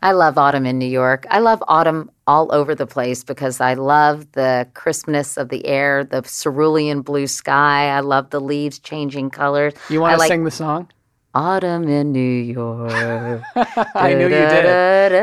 I love autumn in New York. I love autumn all over the place because I love the crispness of the air, the cerulean blue sky. I love the leaves changing colors. You want to sing the song? Autumn in New York. I knew you did.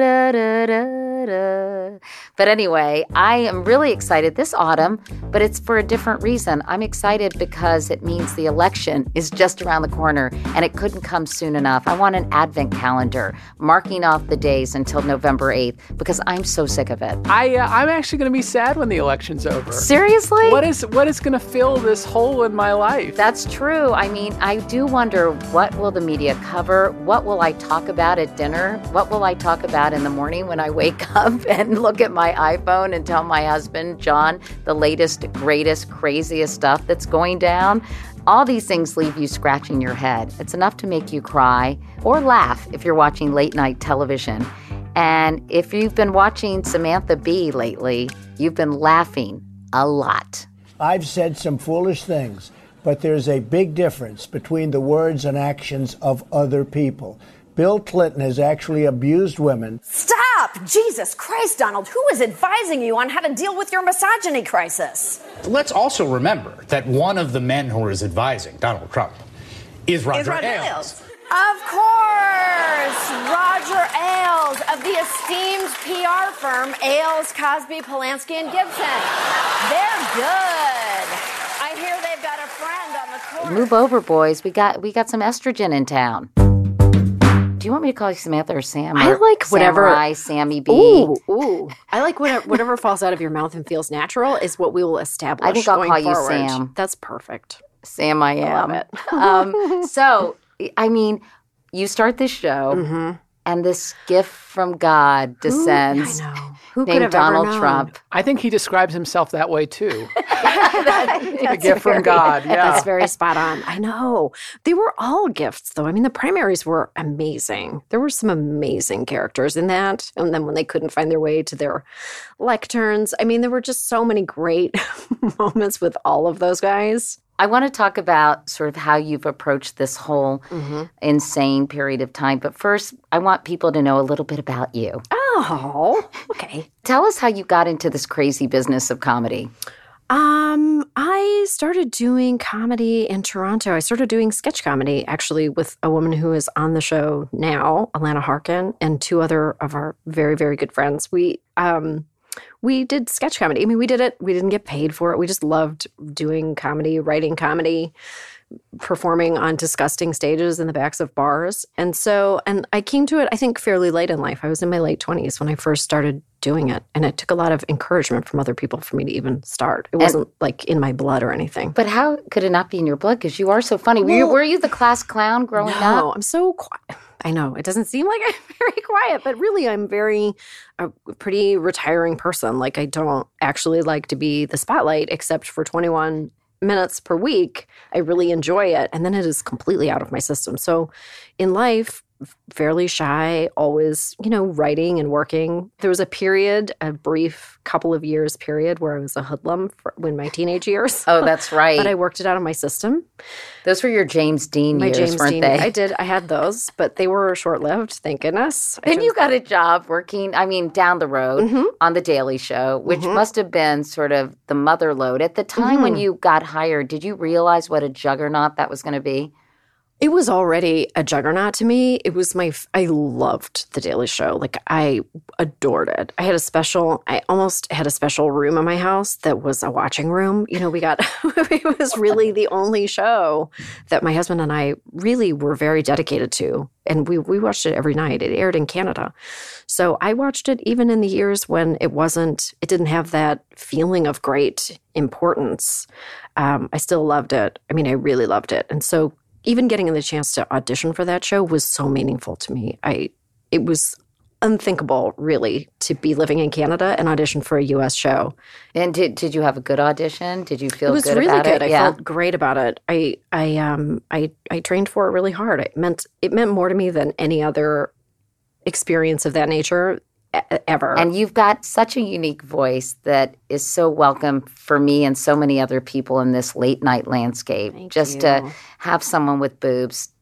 But anyway, I am really excited this autumn, but it's for a different reason. I'm excited because it means the election is just around the corner and it couldn't come soon enough. I want an advent calendar marking off the days until November 8th because I'm so sick of it. I'm actually going to be sad when the election's over. Seriously? What is going to fill this hole in my life? That's true. I mean, I do wonder, what will the media cover? What will I talk about at dinner? What will I talk about in the morning when I wake up and look at my iPhone and tell my husband, John, the latest, greatest, craziest stuff that's going down? All these things leave you scratching your head. It's enough to make you cry or laugh if you're watching late night television. And if you've been watching Samantha Bee lately, you've been laughing a lot. I've said some foolish things, but there's a big difference between the words and actions of other people. Bill Clinton has actually abused women. Stop! Jesus Christ, Donald. Who is advising you on how to deal with your misogyny crisis? Let's also remember that one of the men who is advising Donald Trump is Roger Ailes. Of course! Roger Ailes of the esteemed PR firm Ailes, Cosby, Polanski, and Gibson. They're good. I hear they've got a friend on the court. Move over, boys. We got some estrogen in town. Do you want me to call you Samantha or Sam? I like whatever. Samurai, Sammy B. Ooh. I like whatever falls out of your mouth and feels natural is what we will establish. I think I'll call you forward. Sam. That's perfect. Sam, I am. I love it. So, I mean, you start this show, and this gift from God descends. I know. Who could named have Donald ever known? Trump. I think he describes himself that way, too. A gift from God, yeah. That's very spot on. I know. They were all gifts, though. I mean, the primaries were amazing. There were some amazing characters in that. And then when they couldn't find their way to their lecterns, I mean, there were just so many great moments with all of those guys. I want to talk about sort of how you've approached this whole insane period of time. But first, I want people to know a little bit about you. Oh, okay. Tell us how you got into this crazy business of comedy. I started doing comedy in Toronto. I started doing sketch comedy, actually, with a woman who is on the show now, Alana Harkin, and two other of our very, very good friends. We did sketch comedy. I mean, we did it. We didn't get paid for it. We just loved doing comedy, writing comedy, performing on disgusting stages in the backs of bars. And I came to it, I think, fairly late in life. I was in my late 20s when I first started doing it. And it took a lot of encouragement from other people for me to even start. It wasn't like in my blood or anything. But how could it not be in your blood? Because you are so funny. Were you the class clown growing up? No, I'm so quiet. I know. It doesn't seem like I'm very quiet, but really I'm a pretty retiring person. Like, I don't actually like to be the spotlight except for 21 minutes per week. I really enjoy it. And then it is completely out of my system. So in life, fairly shy, always, writing and working. There was a brief couple of years period where I was a hoodlum in my teenage years. Oh, that's right. But I worked it out of my system. Those were your James Dean years, weren't they? I did. I had those, but they were short-lived, thank goodness. Then you got a job working, down the road on The Daily Show, which must have been sort of the mother lode. At the time when you got hired, did you realize what a juggernaut that was going to be? It was already a juggernaut to me. It was I loved The Daily Show. Like, I adored it. I almost had a special room in my house that was a watching room. It was really the only show that my husband and I really were very dedicated to. And we watched it every night. It aired in Canada. So I watched it even in the years when it didn't have that feeling of great importance. I still loved it. I mean, I really loved it. And so even getting the chance to audition for that show was so meaningful to me. It was unthinkable, really, to be living in Canada and audition for a U.S. show. And did you have a good audition? Did you feel good about it? It was really good. I felt great about it. I trained for it really hard. It meant more to me than any other experience of that nature ever. And you've got such a unique voice that is so welcome for me and so many other people in this late night landscape. Thank Just you. to have someone with boobs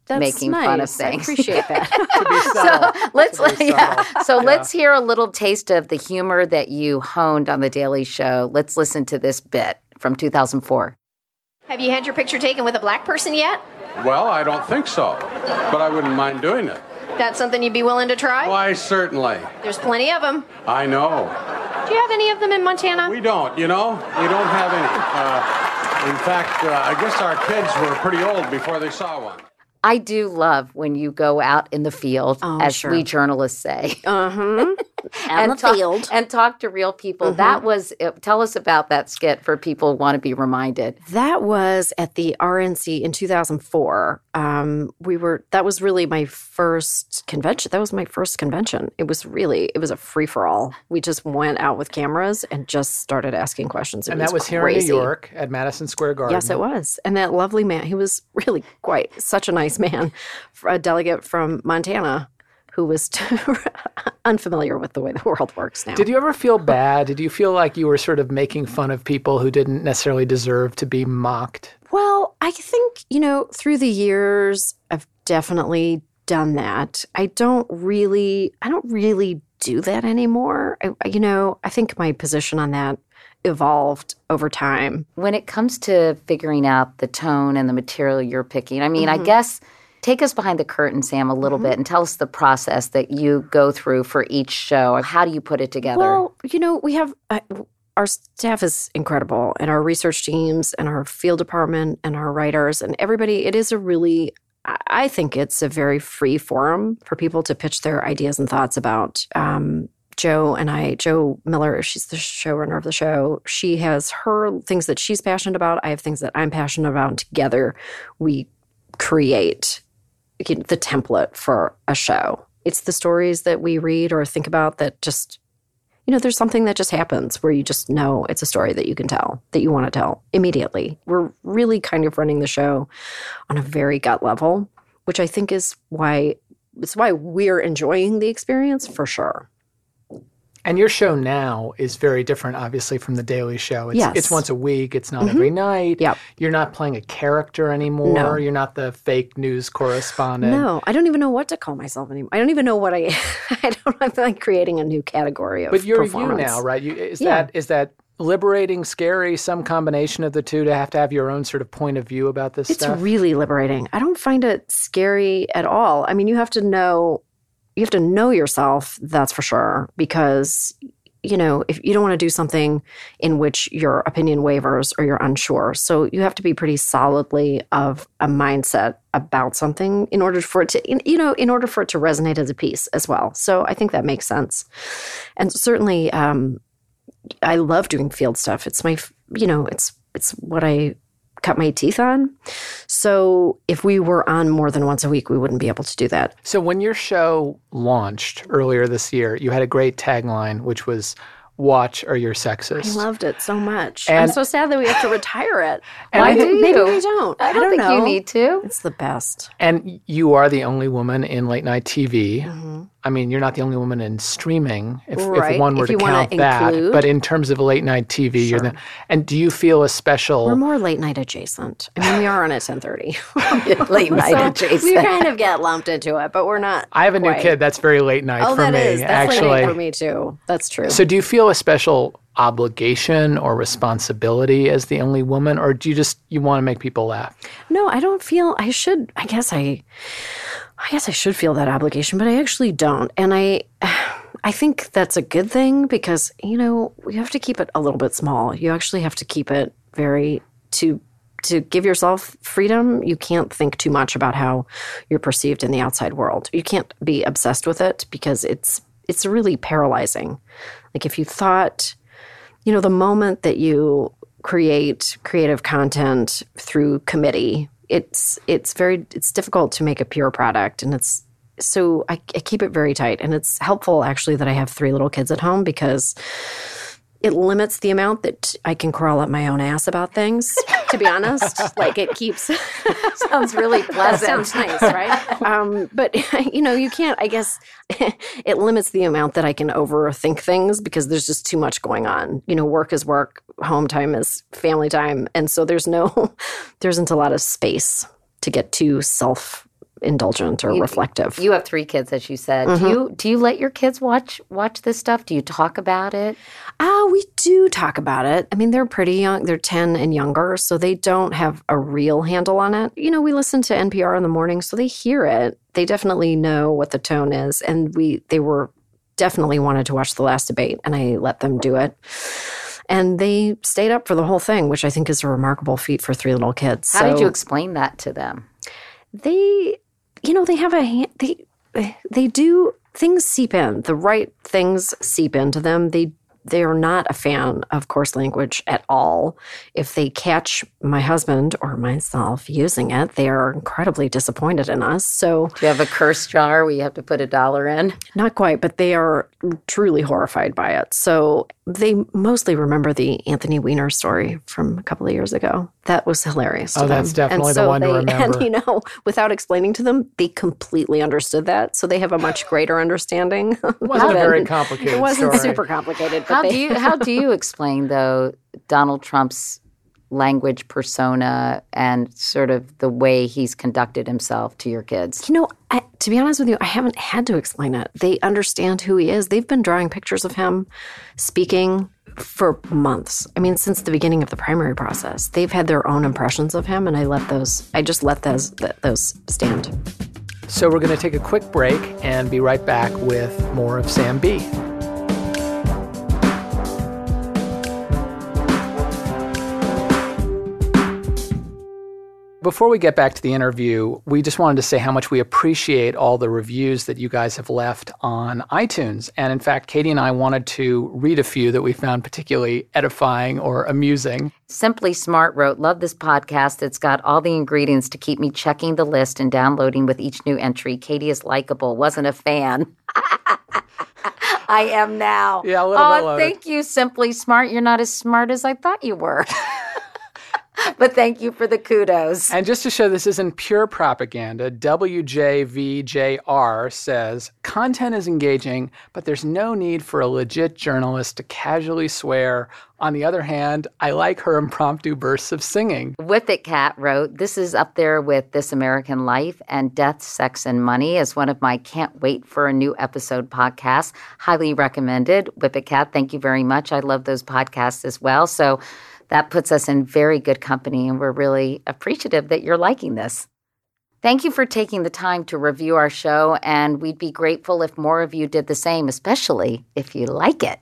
That's making fun of nice. things. I appreciate that. To be subtle. Let's hear a little taste of the humor that you honed on The Daily Show. Let's listen to this bit from 2004. Have you had your picture taken with a black person yet? Well, I don't think so, but I wouldn't mind doing it. That's something you'd be willing to try? Why, certainly. There's plenty of them. I know. Do you have any of them in Montana? We don't, We don't have any. In fact, I guess our kids were pretty old before they saw one. I do love when you go out in the field, as we journalists say. And talk to real people. That was, tell us about that skit for people who want to be reminded. That was at the RNC in 2004. That was really my first convention. It was a free-for-all. We just went out with cameras and just started asking questions. And that was here in New York at Madison Square Garden. Yes, it was. And that lovely man, he was really quite such a nice man, a delegate from Montana, who was unfamiliar with the way the world works now. Did you ever feel bad? Did you feel like you were sort of making fun of people who didn't necessarily deserve to be mocked? Well, I think, through the years, I've definitely done that. I don't really do that anymore. I think my position on that evolved over time. When it comes to figuring out the tone and the material you're picking, I guess take us behind the curtain, Sam, a little bit and tell us the process that you go through for each show. How do you put it together? Well, we have our staff is incredible, and our research teams and our field department and our writers and everybody. It is I think it's a very free forum for people to pitch their ideas and thoughts about Jo Miller, she's the showrunner of the show. She has her things that she's passionate about. I have things that I'm passionate about. And together we create the template for a show. It's the stories that we read or think about that just, there's something that just happens where you just know it's a story that you can tell, that you want to tell immediately. We're really kind of running the show on a very gut level, which I think is why we're enjoying the experience for sure. And your show now is very different, obviously, from The Daily Show. It's once a week. It's not every night. Yep. You're not playing a character anymore. No. You're not the fake news correspondent. No, I don't even know what to call myself anymore. I don't even know what I'm like creating a new category of But you're performance. you now, right? Is that liberating, scary, some combination of the two to have your own sort of point of view about this stuff? It's really liberating. I don't find it scary at all. You have to know yourself, that's for sure, because, if you don't want to do something in which your opinion wavers or you're unsure. So you have to be pretty solidly of a mindset about something in order for it to, resonate as a piece as well. So I think that makes sense. And certainly, I love doing field stuff. It's my, it's what I cut my teeth on. So if we were on more than once a week, we wouldn't be able to do that. So when your show launched earlier this year, you had a great tagline, which was watch or you're sexist. I loved it so much. And I'm so sad that we have to retire it. Why do you? Maybe we don't. I don't think know. you need to. It's the best. And you are the only woman in late night TV. Mm-hmm. You're not the only woman in streaming, if Right. one were If to you count wanna that. include. But in terms of late night TV, you're the. And do you feel a special? We're more late night adjacent. We are on at 10:30. Late night So adjacent. we kind of get lumped into it, but we're not. I have a new quite. kid. That's very late night Oh, for that me. is. That's actually, late night for me too. That's true. So do you feel a special obligation or responsibility as the only woman, or do you want to make people laugh? No, I don't feel I should. I guess I should feel that obligation, but I actually don't. And I think that's a good thing because, you have to keep it a little bit small. You actually have to keep it to give yourself freedom. You can't think too much about how you're perceived in the outside world. You can't be obsessed with it because it's really paralyzing. Like if you thought, the moment that you create creative content through committee, it's difficult to make a pure product, and so I keep it very tight. And it's helpful actually that I have 3 little kids at home because it limits the amount that I can crawl up my own ass about things, to be honest. Like it keeps... Sounds really pleasant. Sounds nice, right? But, you can't, I guess, it limits the amount that I can overthink things because there's just too much going on. Work is work, home time is family time. And so there isn't a lot of space to get too indulgent or reflective. You have 3 kids, as you said. Do you let your kids watch this stuff? Do you talk about it? We do talk about it. I mean, they're pretty young. They're 10 and younger, so they don't have a real handle on it. You know, we listen to NPR in the morning, so they hear it. They definitely know what the tone is, and they were definitely wanted to watch the last debate, and I let them do it. And they stayed up for the whole thing, which I think is a remarkable feat for 3 little kids. How did you explain that to them? They have they do, things seep in. The right things seep into them. They are not a fan of coarse language at all. If they catch my husband or myself using it, they are incredibly disappointed in us. So, do you have a curse jar where you have to put $1 in? Not quite, but they are truly horrified by it. So they mostly remember the Anthony Weiner story from a couple of years ago. That was hilarious to them. That's definitely the one to remember. And, without explaining to them, they completely understood that. So they have a much greater understanding. It wasn't a very complicated It wasn't story. super complicated. How do you explain, though, Donald Trump's language persona and sort of the way he's conducted himself to your kids? To be honest with you, I haven't had to explain it. They understand who he is. They've been drawing pictures of him speaking for months. I mean, since the beginning of the primary process. They've had their own impressions of him, and I just let those stand. So we're going to take a quick break and be right back with more of Sam B. Before we get back to the interview, we just wanted to say how much we appreciate all the reviews that you guys have left on iTunes. And in fact, Katie and I wanted to read a few that we found particularly edifying or amusing. Simply Smart wrote, "Love this podcast. It's got all the ingredients to keep me checking the list and downloading with each new entry. Katie is likable. Wasn't a fan." I am now. Yeah, a little bit loaded. Thank you, Simply Smart. You're not as smart as I thought you were. But thank you for the kudos. And just to show this isn't pure propaganda, WJVJR says, content is engaging, but there's no need for a legit journalist to casually swear. On the other hand, I like her impromptu bursts of singing. Whip It Cat wrote, "This is up there with This American Life and Death, Sex, and Money as one of my can't wait for a new episode podcasts. Highly recommended." Whip It Cat, thank you very much. I love those podcasts as well. So that puts us in very good company, and we're really appreciative that you're liking this. Thank you for taking the time to review our show, and we'd be grateful if more of you did the same, especially if you like it.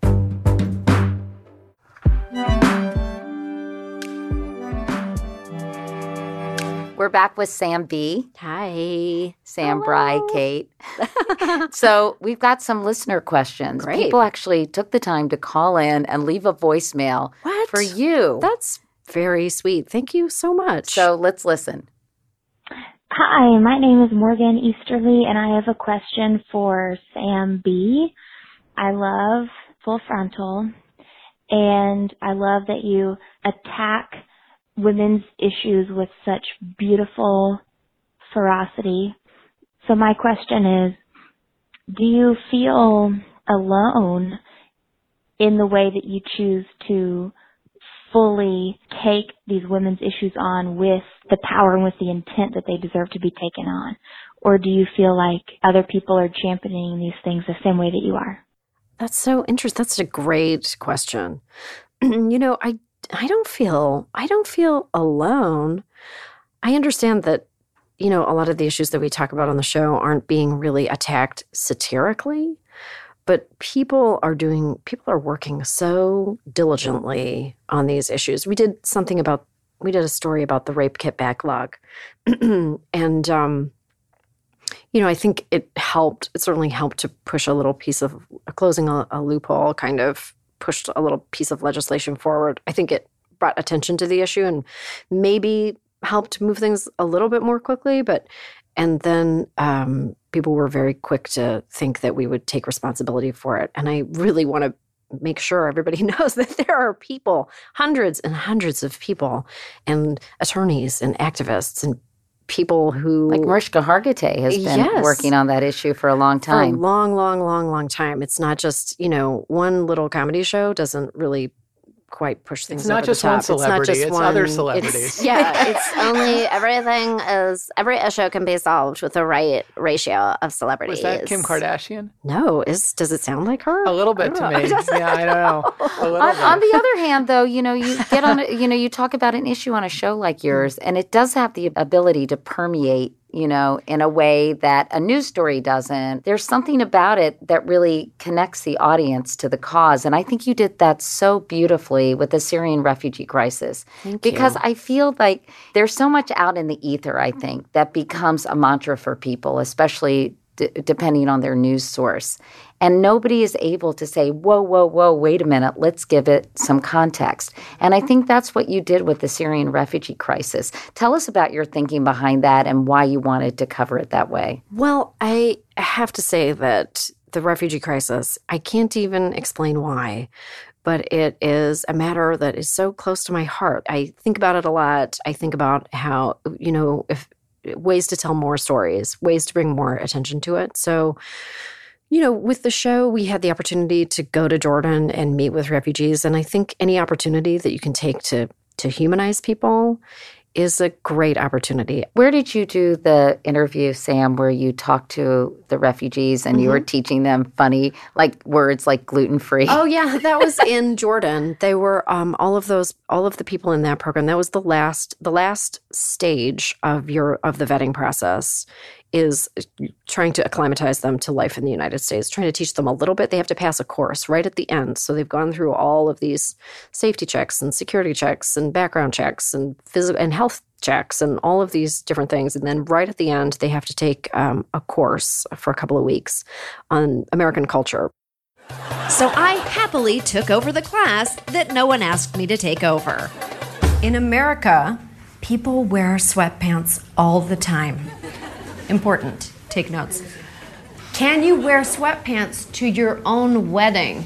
We're back with Sam B. Hi. Sam Bry, Kate. So we've got some listener questions. Great. People actually took the time to call in and leave a voicemail for you. That's very sweet. Thank you so much. So let's listen. Hi, my name is Morgan Easterly, and I have a question for Sam B. I love Full Frontal, and I love that you attack women's issues with such beautiful ferocity. So my question is, do you feel alone in the way that you choose to fully take these women's issues on with the power and with the intent that they deserve to be taken on? Or do you feel like other people are championing these things the same way that you are? That's so interesting. That's a great question. I don't feel alone. I understand that, a lot of the issues that we talk about on the show aren't being really attacked satirically, but people are working so diligently on these issues. We did a story about the rape kit backlog. And, I think it certainly helped to push a little piece of closing a loophole, kind of pushed a little piece of legislation forward. I think it brought attention to the issue and maybe helped move things a little bit more quickly. And then people were very quick to think that we would take responsibility for it. And I really want to make sure everybody knows that there are people, hundreds and hundreds of people, and attorneys and activists and people who... Like Mariska Hargitay has been working on that issue for a long time. For a long time. It's not just, one little comedy show doesn't really quite push things It's not over just the top. one celebrity, it's other celebrities. It's only every issue can be solved with the right ratio of celebrities. Was that Kim Kardashian? No, does it sound like her? A little bit to me. Yeah, I don't know. On the other hand, though, you get on, you talk about an issue on a show like yours, and it does have the ability to permeate, in a way that a news story doesn't. There's something about it that really connects the audience to the cause. And I think you did that so beautifully with the Syrian refugee crisis. Because I feel like there's so much out in the ether, I think, that becomes a mantra for people, especially depending on their news source. And nobody is able to say, whoa, wait a minute, let's give it some context. And I think that's what you did with the Syrian refugee crisis. Tell us about your thinking behind that and why you wanted to cover it that way. Well, I have to say that the refugee crisis, I can't even explain why, but it is a matter that is so close to my heart. I think about it a lot. I think about how, if ways to tell more stories, ways to bring more attention to it. So, with the show, we had the opportunity to go to Jordan and meet with refugees. And I think any opportunity that you can take to humanize people is a great opportunity. Where did you do the interview, Sam, where you talked to the refugees and you were teaching them funny words like gluten-free? Oh, yeah, that was in Jordan. They were all of the people in that program. That was the last stage of the vetting process is trying to acclimatize them to life in the United States, trying to teach them a little bit. They have to pass a course right at the end. So they've gone through all of these safety checks and security checks and background checks and physical and health checks and all of these different things. And then right at the end, they have to take a course for a couple of weeks on American culture. So I happily took over the class that no one asked me to take over. In America, people wear sweatpants all the time. Important. Take notes. Can you wear sweatpants to your own wedding?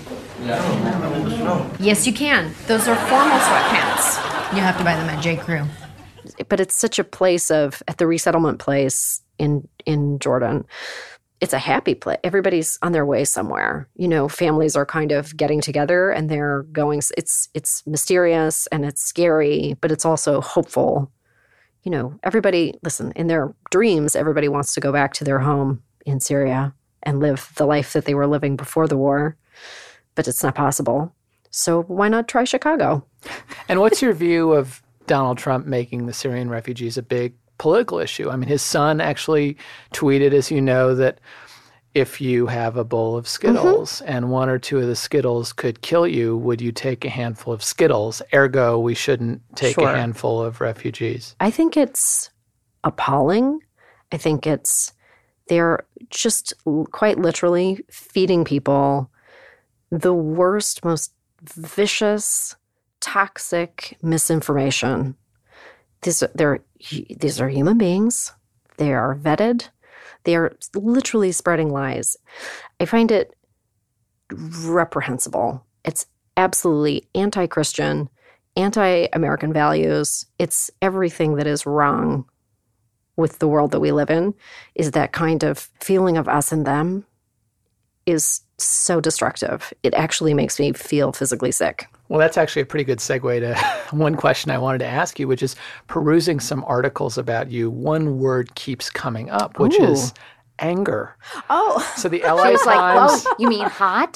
No. Yes, you can. Those are formal sweatpants. You have to buy them at J. Crew. But it's such a place at the resettlement place in Jordan. It's a happy place. Everybody's on their way somewhere. Families are kind of getting together and they're going. It's mysterious and it's scary, but it's also hopeful. Everybody, listen, in their dreams, everybody wants to go back to their home in Syria and live the life that they were living before the war, but it's not possible. So why not try Chicago? And what's your view of Donald Trump making the Syrian refugees a big political issue? I mean, his son actually tweeted, as you know, that if you have a bowl of Skittles and one or two of the Skittles could kill you, would you take a handful of Skittles? Ergo, we shouldn't take a handful of refugees. I think it's appalling. I think they're just quite literally feeding people the worst, most vicious, toxic misinformation. These are human beings. They are vetted. They are literally spreading lies. I find it reprehensible. It's absolutely anti-Christian, anti-American values. It's everything that is wrong with the world that we live in. Is that kind of feeling of us and them is so destructive. It actually makes me feel physically sick. Well, that's actually a pretty good segue to one question I wanted to ask you, which is perusing some articles about you. One word keeps coming up, which is anger. Oh. So the LA Times. Like, whoa, you mean hot?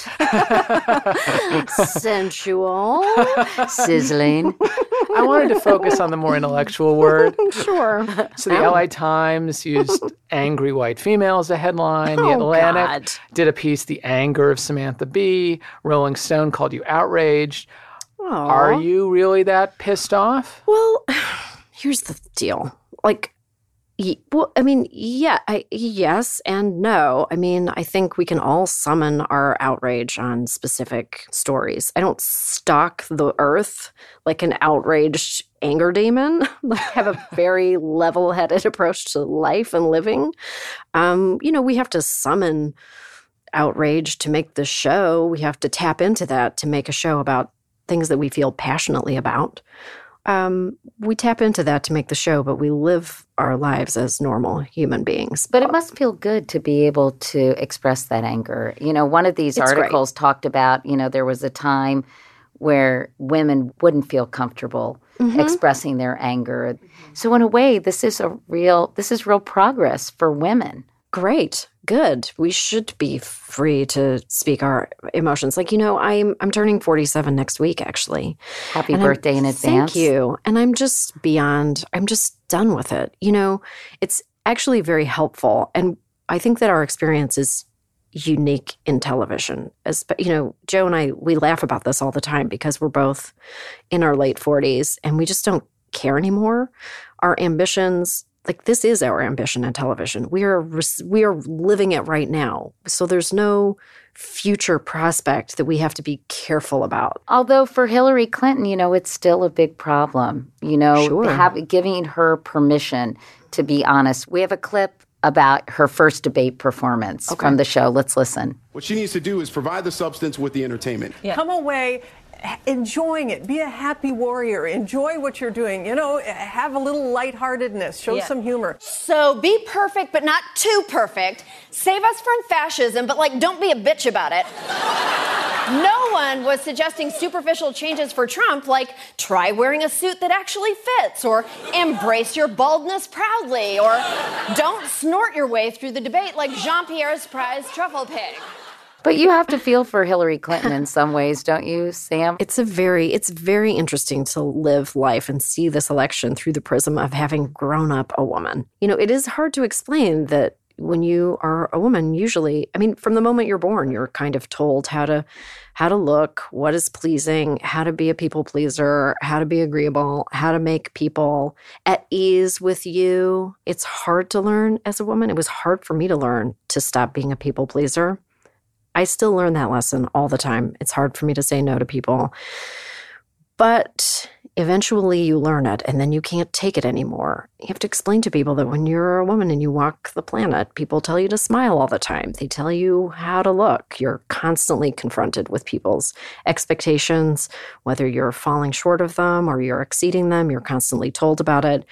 Sensual. Sizzling. I wanted to focus on the more intellectual word. Sure. So the LA Times used angry white female as a headline. The Atlantic did a piece, The Anger of Samantha Bee. Rolling Stone called you outraged. Aww. Are you really that pissed off? Well, here's the deal. Yes and no. I mean, I think we can all summon our outrage on specific stories. I don't stalk the earth like an outraged anger demon. I have a very level-headed approach to life and living. We have to summon outrage to make the show. We have to tap into that to make a show about things that we feel passionately about. We tap into that to make the show, but we live our lives as normal human beings. But it must feel good to be able to express that anger. One of these articles talked about, there was a time where women wouldn't feel comfortable expressing their anger. So in a way, this is real progress for women. Great. Good. We should be free to speak our emotions. Like, I'm turning 47 next week, actually. Happy birthday in advance. Thank you. And I'm just done with it. It's actually very helpful. And I think that our experience is unique in television. As Joe and I, we laugh about this all the time because we're both in our late 40s and we just don't care anymore. Our ambitions, like this is our ambition in television. We are living it right now. So there's no future prospect that we have to be careful about. Although for Hillary Clinton, it's still a big problem. Sure. Giving her permission to be honest. We have a clip about her first debate performance from the show. Let's listen. What she needs to do is provide the substance with the entertainment. Yeah. Come away enjoying it. Be a happy warrior. Enjoy what you're doing. Have a little lightheartedness. Show some humor. So be perfect, but not too perfect. Save us from fascism, but don't be a bitch about it. No one was suggesting superficial changes for Trump, like try wearing a suit that actually fits, or embrace your baldness proudly, or don't snort your way through the debate like Jean-Pierre's prize truffle pig. But you have to feel for Hillary Clinton in some ways, don't you, Sam? It's very interesting to live life and see this election through the prism of having grown up a woman. It is hard to explain that when you are a woman, usually, from the moment you're born, you're kind of told how to look, what is pleasing, how to be a people pleaser, how to be agreeable, how to make people at ease with you. It's hard to learn as a woman. It was hard for me to learn to stop being a people pleaser. I still learn that lesson all the time. It's hard for me to say no to people. But eventually you learn it, and then you can't take it anymore. You have to explain to people that when you're a woman and you walk the planet, people tell you to smile all the time. They tell you how to look. You're constantly confronted with people's expectations, whether you're falling short of them or you're exceeding them. You're constantly told about it.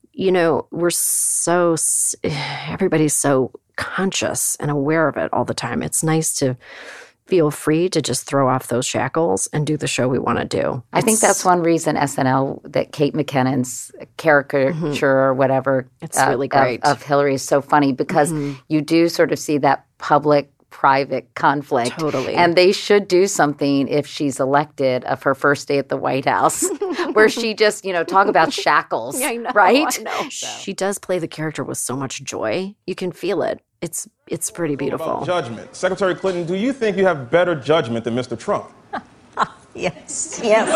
Everybody's so conscious and aware of it all the time. It's nice to feel free to just throw off those shackles and do the show we want to do. I think that's one reason SNL, that Kate McKinnon's caricature or whatever it's really great. Of Hillary is so funny because you do sort of see that public-private conflict. Totally. And they should do something if she's elected of her first day at the White House where she just, talk about shackles, I know, right? I know. She does play the character with so much joy. You can feel it. It's pretty beautiful. About judgment. Secretary Clinton, do you think you have better judgment than Mr. Trump? Yes.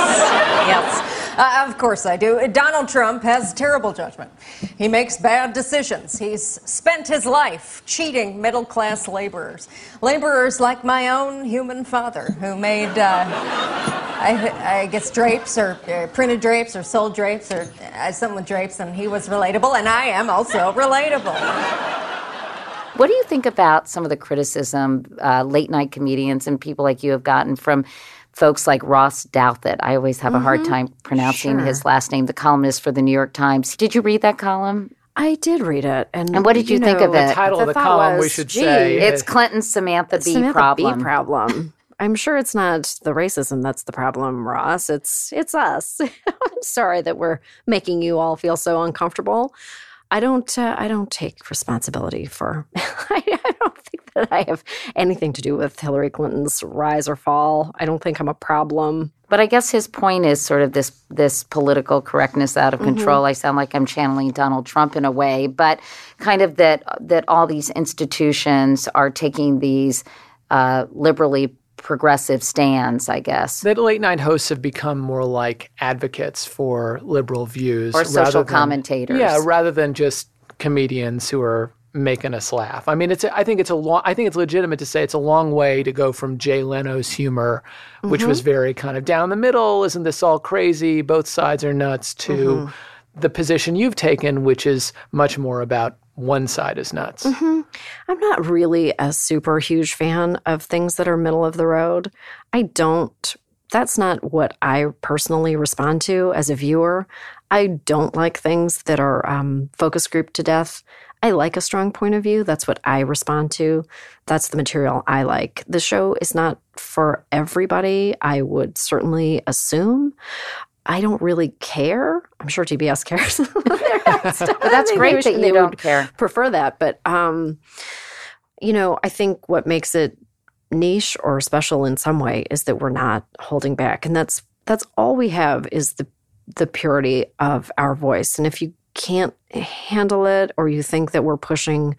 Of course I do. Donald Trump has terrible judgment. He makes bad decisions. He's spent his life cheating middle-class laborers. Laborers like my own human father who made, I guess, drapes or printed drapes or sold drapes or something with drapes, and he was relatable, and I am also relatable. What do you think about some of the criticism late-night comedians and people like you have gotten from folks like Ross Douthat? I always have a hard time pronouncing his last name, the columnist for the New York Times. Did you read that column? I did read it. And what did you think of it? The title of the column, we should say. It's Clinton's Samantha Bee problem. I'm sure it's not the racism that's the problem, Ross. It's us. I'm sorry that we're making you all feel so uncomfortable. I don't take responsibility for. I don't think that I have anything to do with Hillary Clinton's rise or fall. I don't think I'm a problem. But I guess his point is sort of this political correctness out of control. I sound like I'm channeling Donald Trump in a way, but kind of that all these institutions are taking these liberally progressive stands, I guess. That late night hosts have become more like advocates for liberal views. Or social commentators. Yeah, rather than just comedians who are making us laugh. I think it's legitimate to say it's a long way to go from Jay Leno's humor, which was very kind of down the middle, isn't this all crazy, both sides are nuts, to the position you've taken, which is much more about one side is nuts. I'm not really a super huge fan of things that are middle of the road. That's not what I personally respond to as a viewer. I don't like things that are focus grouped to death. I like a strong point of view. That's what I respond to. That's the material I like. The show is not for everybody, I would certainly assume. I don't really care. I'm sure TBS cares. But that's great that you don't care. Prefer that. But, I think what makes it niche or special in some way is that we're not holding back. And that's all we have is the purity of our voice. And if you can't handle it, or you think that we're pushing,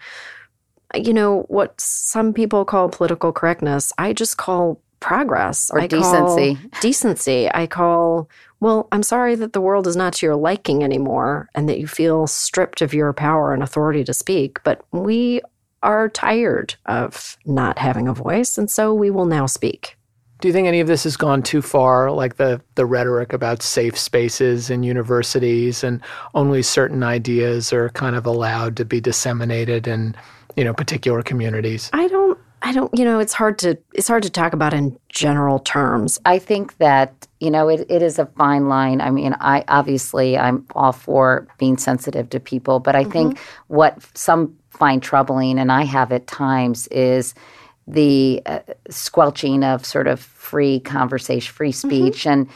what some people call political correctness, I just call progress. Or decency. Decency. I call, well, I'm sorry that the world is not to your liking anymore and that you feel stripped of your power and authority to speak, but we are tired of not having a voice, and so we will now speak. Do you think any of this has gone too far, like the rhetoric about safe spaces in universities and only certain ideas are kind of allowed to be disseminated in, particular communities? I don't, it's hard to talk about in general terms. I think that, it is a fine line. I mean, I'm all for being sensitive to people, but I think what some find troubling, and I have at times, is the squelching of sort of free conversation, free speech, and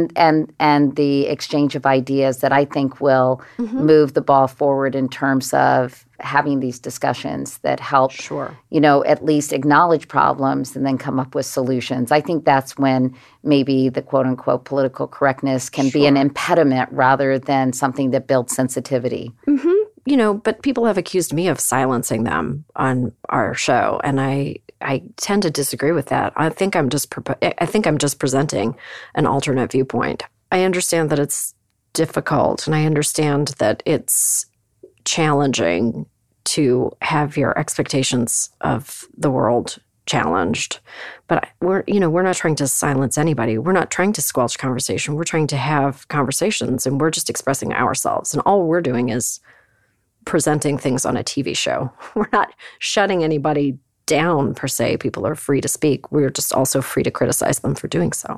the exchange of ideas that I think will move the ball forward in terms of having these discussions that help, at least acknowledge problems and then come up with solutions. I think that's when maybe the quote unquote political correctness can be an impediment rather than something that builds sensitivity. But people have accused me of silencing them on our show, and I tend to disagree with that. I think I'm just presenting an alternate viewpoint. I understand that it's difficult, and I understand that it's challenging to have your expectations of the world challenged. But we're not trying to silence anybody. We're not trying to squelch conversation. We're trying to have conversations, and we're just expressing ourselves. And all we're doing is presenting things on a TV show. We're not shutting anybody down, per se. People are free to speak. We're just also free to criticize them for doing so.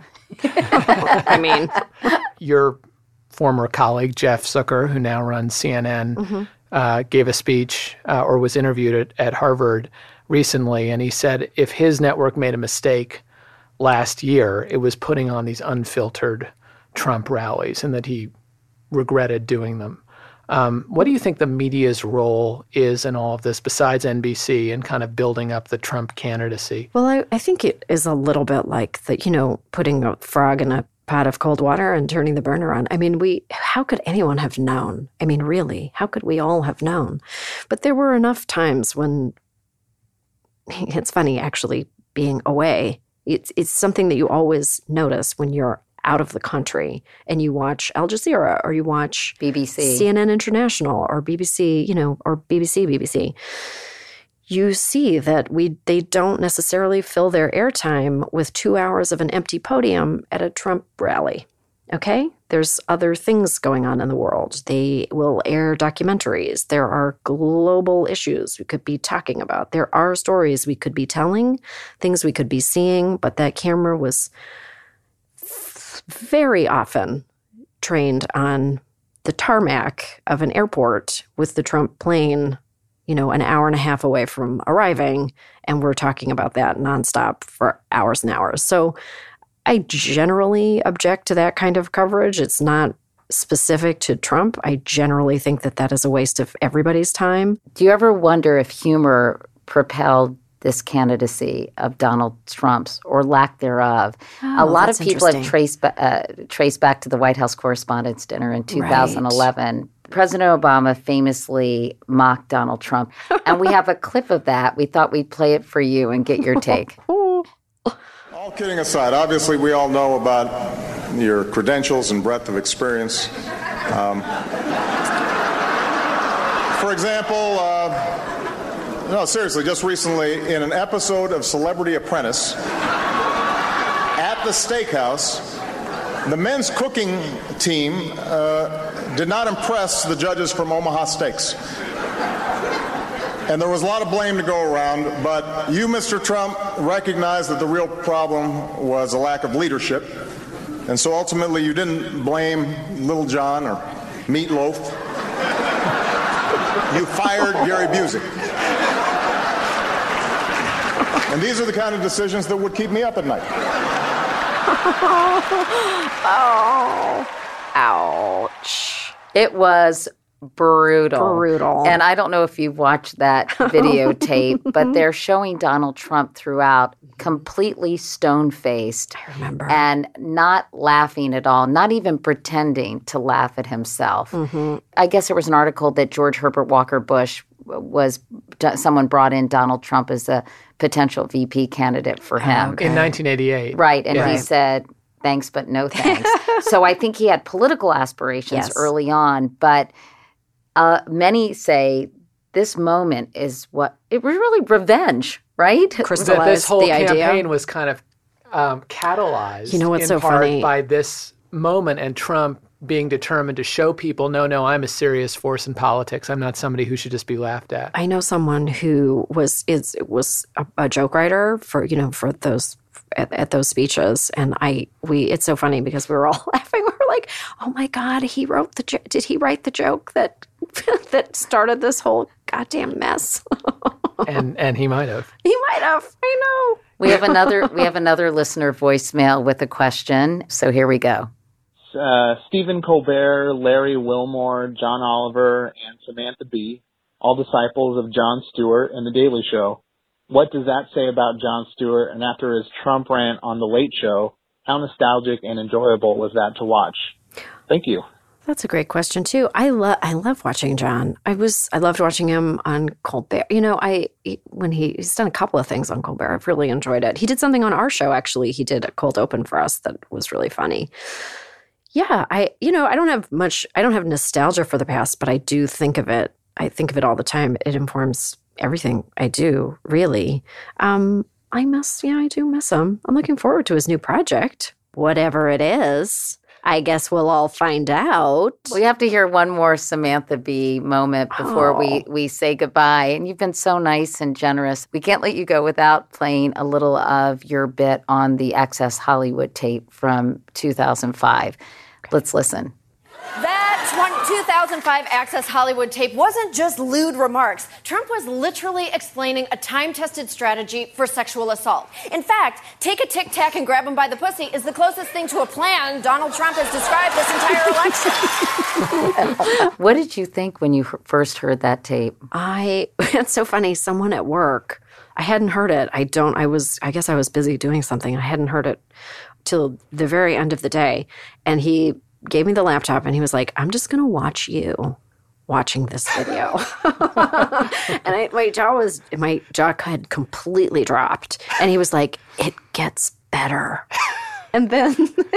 I mean, your former colleague, Jeff Zucker, who now runs CNN, gave a speech or was interviewed at Harvard recently, and he said if his network made a mistake last year, it was putting on these unfiltered Trump rallies, and that he regretted doing them. What do you think the media's role is in all of this, besides NBC, and kind of building up the Trump candidacy? Well, I think it is a little bit like putting a frog in a pot of cold water and turning the burner on. I mean, how could anyone have known? I mean, really, how could we all have known? But there were enough times when, it's funny, actually, being away. It's something that you always notice when you're out of the country and you watch Al Jazeera or you watch BBC, CNN International, or BBC, or BBC. You see that they don't necessarily fill their airtime with 2 hours of an empty podium at a Trump rally. Okay? There's other things going on in the world. They will air documentaries. There are global issues we could be talking about. There are stories we could be telling, things we could be seeing, but that camera was very often trained on the tarmac of an airport with the Trump plane, an hour and a half away from arriving, and we're talking about that nonstop for hours and hours. So I generally object to that kind of coverage. It's not specific to Trump. I generally think that is a waste of everybody's time. Do you ever wonder if humor propelled this candidacy of Donald Trump's, or lack thereof? A lot of people have traced back to the White House Correspondents' Dinner in 2011. Right. President Obama famously mocked Donald Trump, and we have a clip of that. We thought we'd play it for you and get your take. All kidding aside, obviously we all know about your credentials and breadth of experience. For example, no, seriously, just recently, in an episode of Celebrity Apprentice, at the steakhouse, the men's cooking team did not impress the judges from Omaha Steaks. And there was a lot of blame to go around, but you, Mr. Trump, recognized that the real problem was a lack of leadership. And so ultimately you didn't blame Little John or Meatloaf. You fired Gary Busey. And these are the kind of decisions that would keep me up at night. Oh, ouch. It was brutal. Brutal. And I don't know if you've watched that videotape, but they're showing Donald Trump throughout completely stone-faced. I remember. And not laughing at all, not even pretending to laugh at himself. Mm-hmm. I guess there was an article that George Herbert Walker Bush someone brought in Donald Trump as a potential VP candidate for him. In 1988. Right. And he said, thanks, but no thanks. So I think he had political aspirations early on, but many say this moment is it was really revenge, right? Crystallized this whole the campaign idea. was kind of catalyzed You know what's in so part funny? by this moment and Trump being determined to show people, no, I'm a serious force in politics. I'm not somebody who should just be laughed at. I know someone who was a joke writer for those at those speeches, and it's so funny because we were all laughing. We were like, "Oh my God, did he write the joke that that started this whole goddamn mess?" and he might have. He might have. I know. We have another listener voicemail with a question. So here we go. Stephen Colbert, Larry Wilmore, John Oliver, and Samantha Bee, all disciples of Jon Stewart and The Daily Show. What does that say about Jon Stewart? And after his Trump rant on The Late Show, how nostalgic and enjoyable was that to watch? Thank you. That's a great question too. I love watching John. I loved watching him on Colbert. When he's done a couple of things on Colbert, I've really enjoyed it. He did something on our show actually. He did a cold open for us that was really funny. Yeah, I don't have nostalgia for the past, but I do think of it. I think of it all the time. It informs everything I do, really. I do miss him. I'm looking forward to his new project, whatever it is. I guess we'll all find out. We have to hear one more Samantha Bee moment before we say goodbye. And you've been so nice and generous. We can't let you go without playing a little of your bit on the Access Hollywood tape from 2005. Let's listen. That 2005 Access Hollywood tape wasn't just lewd remarks. Trump was literally explaining a time-tested strategy for sexual assault. In fact, take a Tic Tac and grab him by the pussy is the closest thing to a plan Donald Trump has described this entire election. What did you think when you first heard that tape? It's so funny. Someone at work, I hadn't heard it. I guess I was busy doing something. I hadn't heard it till the very end of the day. And he gave me the laptop and he was like, I'm just going to watch you watching this video. And my jaw had completely dropped. And he was like, it gets better. And then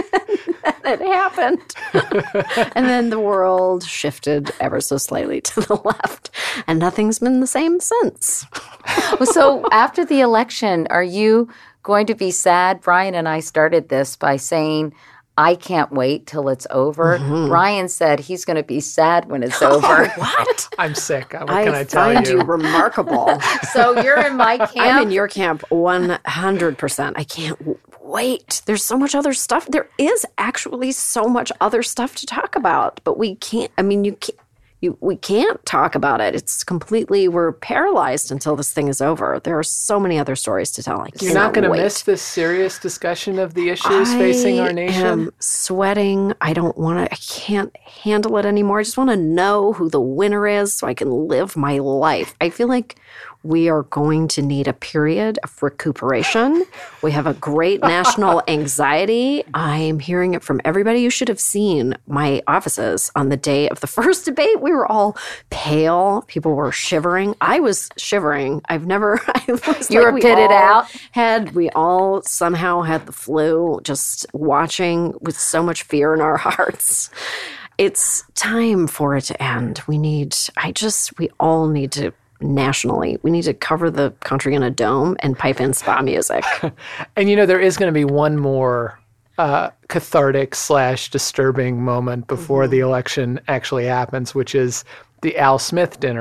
it happened. And then the world shifted ever so slightly to the left. And nothing's been the same since. So after the election, are you going to be sad? Brian and I started this by saying, I can't wait till it's over. Mm-hmm. Brian said he's going to be sad when it's over. What? I'm sick. What can I tell you? I find you remarkable. So you're in my camp? I'm in your camp 100%. I can't wait. There's so much other stuff. There is actually so much other stuff to talk about, but we can't. I mean, we can't talk about it. It's completely, we're paralyzed until this thing is over. There are so many other stories to tell. You're not going to miss this serious discussion of the issues facing our nation? I am sweating. I can't handle it anymore. I just want to know who the winner is so I can live my life. I feel like we are going to need a period of recuperation. We have a great national anxiety. I'm hearing it from everybody. You should have seen my offices on the day of the first debate. We were all pale. People were shivering. I was shivering. You were pitted out? We all somehow had the flu, just watching with so much fear in our hearts. It's time for it to end. We all need to nationally. We need to cover the country in a dome and pipe in spa music. And there is going to be one more cathartic / disturbing moment before the election actually happens, which is the Al Smith dinner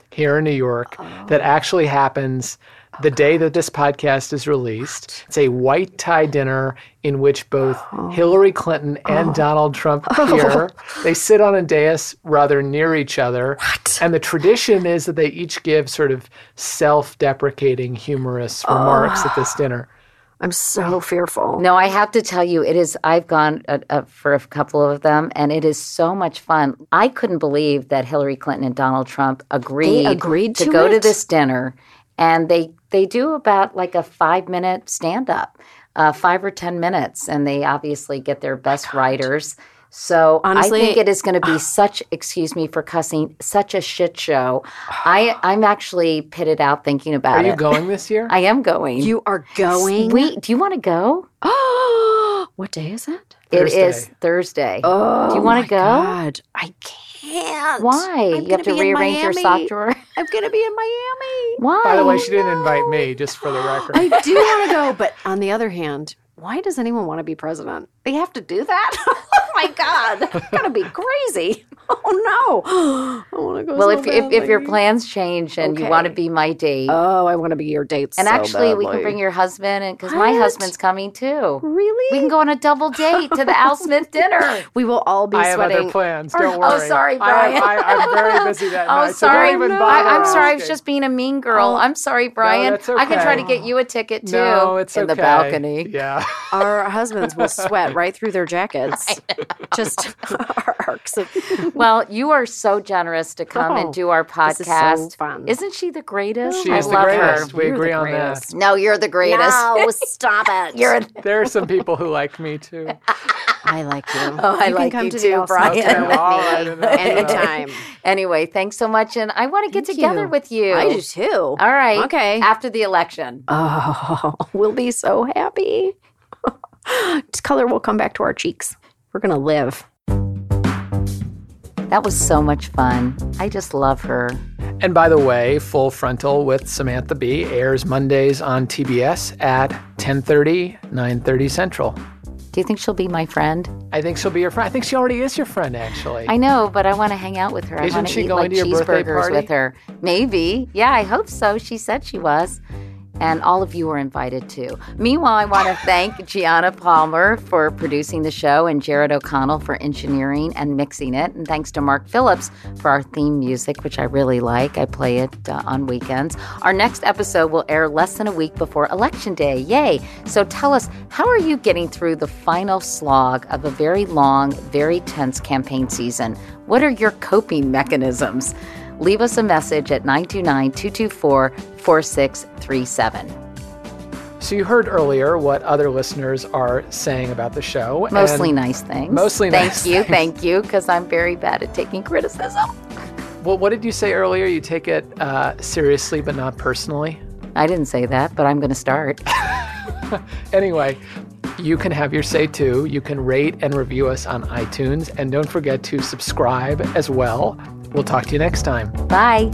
here in New York that actually happens the day that this podcast is released. It's a white tie dinner in which both Hillary Clinton and Donald Trump appear. They sit on a dais rather near each other. And the tradition is that they each give sort of self-deprecating, humorous remarks at this dinner. I'm so fearful. No, I have to tell you, it is. I've gone for a couple of them, and it is so much fun. I couldn't believe that Hillary Clinton and Donald Trump agreed to go to this dinner, and they do about like a 5-minute stand-up, 5 or 10 minutes, and they obviously get their best writers. So honestly, I think it is going to be such, excuse me for cussing, such a shit show. I'm actually pitted out thinking about it. Are you going this year? I am going. You are going? Wait, do you want to go? What day is it? Thursday. It is Thursday. Oh, do you want to go? God, I can't. Why? You have to rearrange your sock drawer? I'm going to be in Miami. Why? By the way, she didn't invite me, just for the record. I do want to go, but on the other hand, why does anyone want to be president? They have to do that? Oh my God. That's going to be crazy. Oh no. I want to go. Well, if your plans change and you want to be my date. Oh, I want to be your date. And so actually, badly. we can bring your husband, and because my husband's coming too. Really? We can go on a double date to the Al Smith dinner. We will all be I sweating. have other plans. Don't worry. Oh, sorry, Brian. I'm very busy that night. Sorry. So don't even bother I'm sorry. I was asking. just being a mean girl. I'm sorry, Brian. No, that's okay. I can try to get you a ticket too. No, it's in okay. the balcony. Yeah. Our husbands will sweat right through their jackets. Just our arcs of. Well, you are so generous to come and do our podcast. This is so fun. Isn't she the greatest? She I is the love greatest. her. We You're agree the on greatest. that. No, you're the greatest. No, stop it. There are some people who like me too. I like you. Oh, I like come you to too, the Brian. Okay, well, all right, enough. Anytime. Anyway, thanks so much, and I want to get together with you. I do too. All right. Okay. After the election. Oh, we'll be so happy. Color will come back to our cheeks. We're going to live. That was so much fun. I just love her. And by the way, Full Frontal with Samantha Bee airs Mondays on TBS at 10:30, 9:30 Central. Do you think she'll be my friend? I think she'll be your friend. I think she already is your friend, actually. I know, but I want to hang out with her. Isn't I want she to eat going like to your birthday cheeseburgers party? with her. Maybe. Yeah, I hope so. She said she was. And all of you are invited too. Meanwhile, I want to thank Gianna Palmer for producing the show and Jared O'Connell for engineering and mixing it. And thanks to Mark Phillips for our theme music, which I really like. I play it on weekends. Our next episode will air less than a week before Election Day. Yay! So tell us, how are you getting through the final slog of a very long, very tense campaign season? What are your coping mechanisms? Leave us a message at 929-224-4637. So you heard earlier what other listeners are saying about the show. Mostly nice things. Mostly nice things. Thank you, because I'm very bad at taking criticism. Well, what did you say earlier? You take it seriously, but not personally? I didn't say that, but I'm going to start. Anyway, you can have your say too. You can rate and review us on iTunes. And don't forget to subscribe as well. We'll talk to you next time. Bye.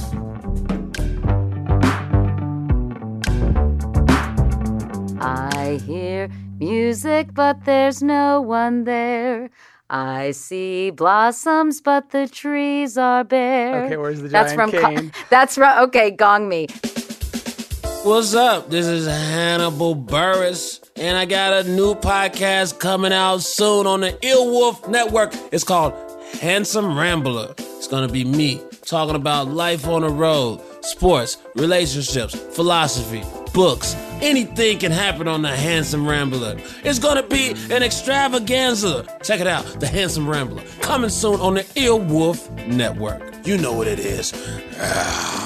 I hear music, but there's no one there. I see blossoms, but the trees are bare. Okay, where's the giant cane? That's from, okay, Gong Me. What's up? This is Hannibal Buress, and I got a new podcast coming out soon on the Earwolf Network. It's called Handsome Rambler. It's gonna be me talking about life on the road, sports, relationships, philosophy, books. Anything can happen on the Handsome Rambler. It's gonna be an extravaganza. Check it out, the Handsome Rambler. Coming soon on the Earwolf Network. You know what it is.